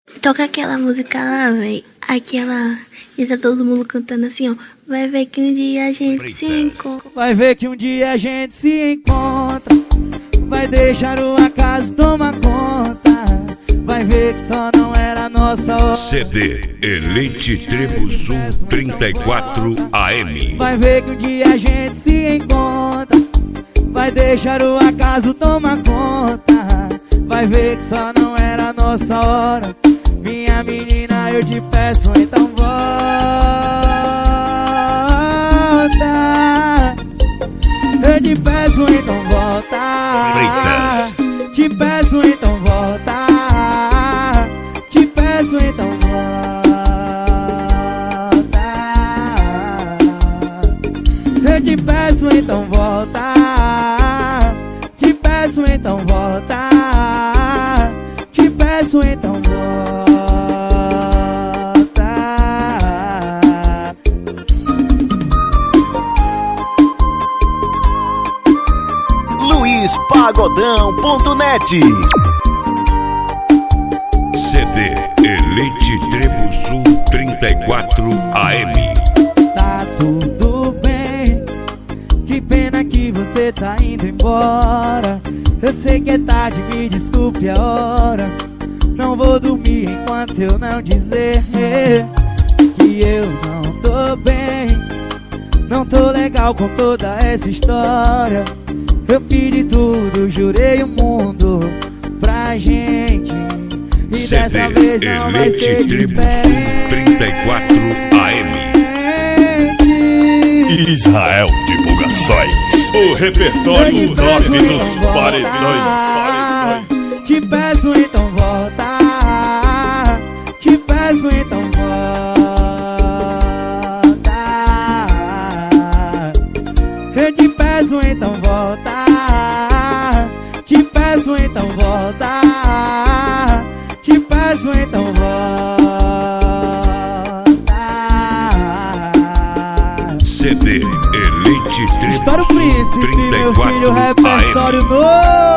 Toca aquela música lá, véi. Aquela. E tá todo mundo cantando assim, ó. Vai ver que um dia a gente se encontra. Vai ver que um dia a gente se encontra. Vai deixar o acaso tomar conta. Vai ver que só não era nossa hora. CD Elite Tribo Sul 34 AM. Vai ver que um dia a gente se encontra. Vai deixar o acaso tomar conta. Vai ver que só não era nossa hora. Minha menina, eu te peço, então volta. Eu te peço, então volta. Freitas. Te peço, então volta. Te peço, então volta. Eu te peço, então volta. Te peço, então volta. Te peço, então volta. LuizPagodão.net. CD Elite Tribo Sul 34 AM. Tá tudo bem, que pena que você tá indo embora. Eu sei que é tarde, me desculpe a hora. Não vou dormir enquanto eu não dizer que eu não tô bem. Não tô legal com toda essa história. Eu fiz de tudo, jurei o mundo pra gente. E CD dessa vez não vai ser Elite Tribo Sul 34 AM. Israel Divulgações. O repertório top dos paredões. Te peço, então volta. Te peço, então volta. Eu te peço, então volta. Te peço, então volta. Te peço, então volta. CD Elite Tribo História o Sul Príncipe, meu filho, 34 repertório AM. novo.